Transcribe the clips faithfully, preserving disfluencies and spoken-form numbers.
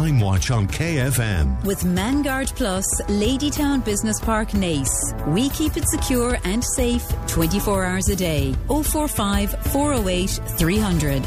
Crime Watch on K F M. With Manguard Plus, Ladytown Business Park, Naas. We keep it secure and safe twenty-four hours a day. oh four five, four oh eight, three hundred.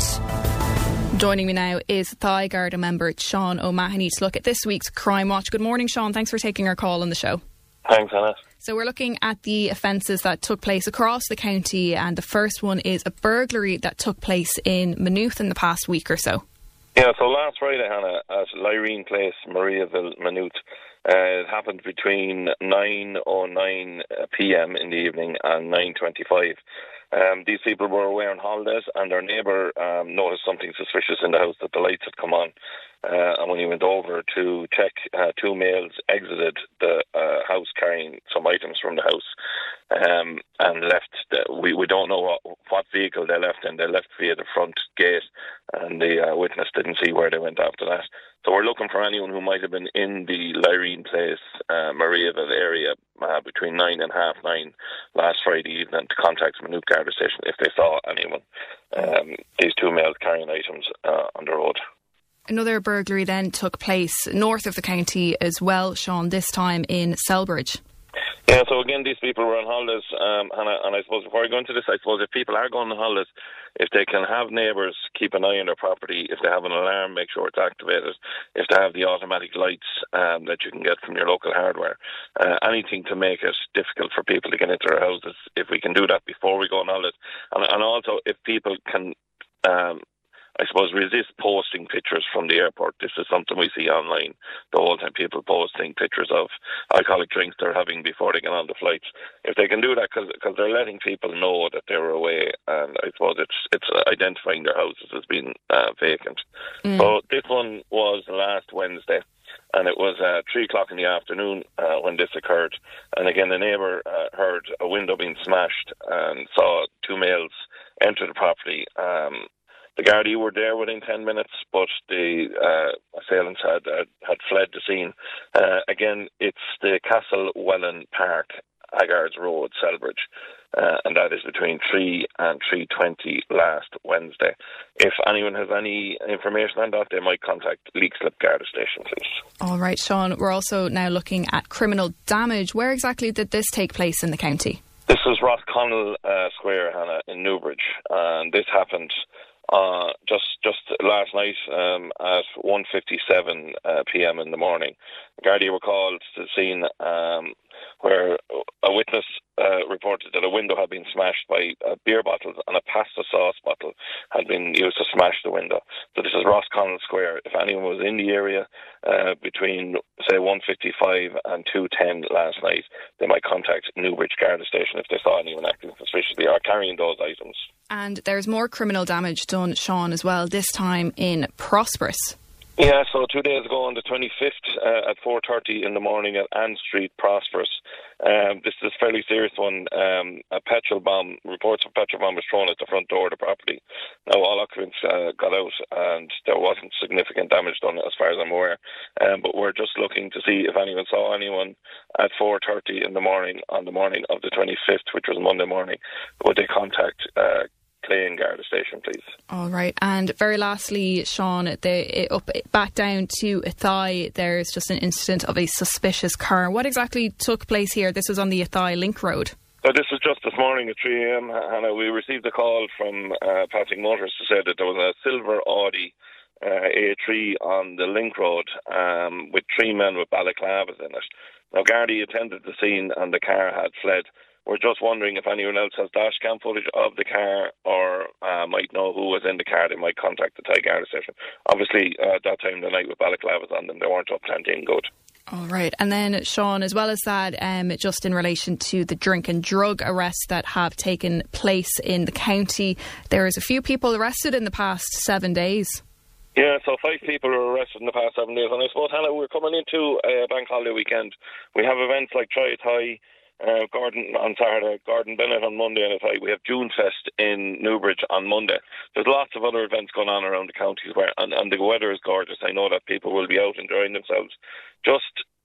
Joining me now is Thigh Garda member Sean O'Mahony to look at this week's Crime Watch. Good morning, Sean. Thanks for taking our call on the show. Thanks, Anna. So we're looking at the offences that took place across the county, and the first one is a burglary that took place in Maynooth in the past week or so. Yeah, so last Friday, Hannah, at Lyrene Place, Mariaville, Maynooth, uh, it happened between nine oh nine p.m. in the evening and nine twenty-five. Um, these people were away on holidays, and their neighbour um, noticed something suspicious in the house, that the lights had come on. Uh, and when he went over to check, uh, two males exited the uh, house carrying some items from the house um, and left. The, we, we don't know what, what vehicle they left in. They left via the front gate, and the uh, witness didn't see where they went after that. So we're looking for anyone who might have been in the Lyrene Place, uh, Mariaville area uh, between nine and half nine last Friday evening to contact Maynooth Garda Station if they saw anyone. Um, these two males carrying items uh, on the road. Another burglary then took place north of the county as well, Sean, this time in Selbridge. Yeah, so again, these people were on holidays, um, and, I, and I suppose before I go into this, I suppose if people are going on holidays, if they can have neighbours keep an eye on their property, if they have an alarm, make sure it's activated, if they have the automatic lights um, that you can get from your local hardware, uh, anything to make it difficult for people to get into their houses, if we can do that before we go on holidays, and, and also if people can... Um, I suppose resist posting pictures from the airport. This is something we see online the whole time, people posting pictures of alcoholic drinks they're having before they get on the flights. If they can do that, because they're letting people know that they were away, and I suppose it's it's identifying their houses as being uh, vacant. Mm. So this one was last Wednesday, and it was uh, three o'clock in the afternoon uh, when this occurred. And again, the neighbour uh, heard a window being smashed and saw two males enter the property. Um, The Gardaí were there within ten minutes, but the uh, assailants had, had had fled the scene. Uh, again, it's the Castlewellan Park, Aggards Road, Selbridge, uh, and that is between three and three twenty last Wednesday. If anyone has any information on that, they might contact Leixlip Garda Station, please. All right, Sean, we're also now looking at criminal damage. Where exactly did this take place in the county? This was Rosconnell uh, Square, Hannah, in Newbridge, and this happened Uh, just just last night um, at one fifty-seven uh, p.m. in the morning. The Gardaí were called to the scene um, where a witness uh, reported that a window had been smashed by uh, beer bottles, and a pasta sauce bottle had been used to smash the window. So this is Rosconnell Square. If anyone was in the area uh, between, say, one fifty-five and two ten last night, they might contact Newbridge Garda Station if they saw anyone acting suspiciously or carrying those items. And there's more criminal damage done, Sean, as well, this time in Prosperous. Yeah, so two days ago on the twenty-fifth uh, at four thirty in the morning at Ann Street, Prosperous. Um, this is a fairly serious one. Um, a petrol bomb, reports of a petrol bomb was thrown at the front door of the property. Now, all occupants uh, got out, and there wasn't significant damage done as far as I'm aware. Um, but we're just looking to see if anyone saw anyone at four thirty in the morning on the morning of the twenty-fifth, which was Monday morning. Would they contact uh, Clane Garda Station, please? All right. And very lastly, Sean, the, up back down to Athy, there's just an incident of a suspicious car. What exactly took place here? This was on the Athy Link Road. So this was just this morning at three a.m. Hannah, we received a call from uh, Passing Motors to say that there was a silver Audi uh, A three on the Link Road um, with three men with balaclavas in it. Now, Gardaí attended the scene and the car had fled. We're just wondering if anyone else has dash cam footage of the car or uh, might know who was in the car. They might contact the Athy Garda Station. Obviously, uh, at that time of the night with balaclavas on them, they weren't up to anything good. All right. And then, Sean, as well as that, um, just in relation to the drink and drug arrests that have taken place in the county, there is a few people arrested in the past seven days. Yeah, so five people were arrested in the past seven days. And I suppose, Hannah, we're coming into a bank holiday weekend. We have events like Try Athy, Uh, Gordon on Saturday, Gordon Bennett on Monday, and Athy. We have June Fest in Newbridge on Monday. There's lots of other events going on around the counties where, and, and the weather is gorgeous. I know that people will be out enjoying themselves. Just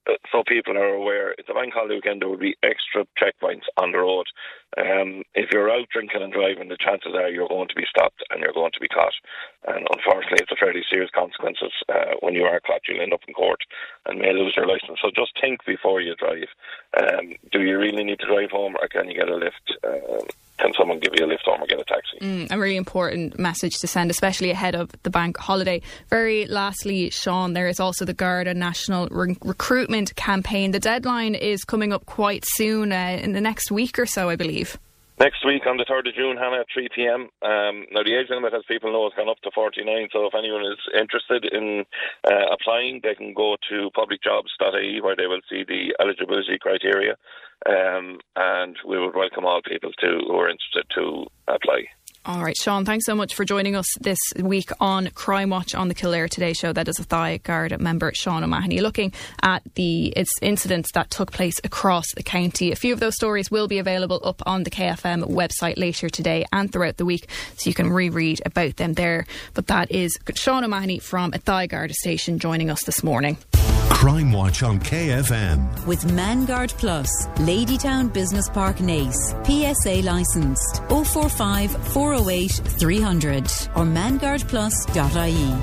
so people are aware, it's a bank holiday weekend, there will be extra checkpoints on the road. Um, if you're out drinking and driving, the chances are you're going to be stopped and you're going to be caught. And unfortunately, it's a fairly serious consequences. Uh, when you are caught, you'll end up in court and may lose your licence. So just think before you drive. Um, do you really need to drive home, or can you get a lift? Um, can someone give you a lift home or get a taxi? Mm, a really important message to send, especially ahead of the bank holiday. Very lastly, Sean, there is also the Garda National Re- Recruitment Campaign. The deadline is coming up quite soon, uh, in the next week or so, I believe. Next week on the third of June, Hannah, at three p.m. Um, now, the age limit, as people know, has gone up to forty-nine, so if anyone is interested in uh, applying, they can go to public jobs dot I E, where they will see the eligibility criteria, um, and we would welcome all people to, who are interested to apply. All right, Sean, thanks so much for joining us this week on Crime Watch on the Kildare Today show. That is a Thai Garda member, Sean O'Mahony, looking at the incidents that took place across the county. A few of those stories will be available up on the K F M website later today and throughout the week, so you can reread about them there. But that is Sean O'Mahony from a Thai Garda station joining us this morning. Crime Watch on K F M. With Manguard Plus, Ladytown Business Park, Naas. P S A licensed. oh four five, four oh eight, three hundred or manguard plus dot I E.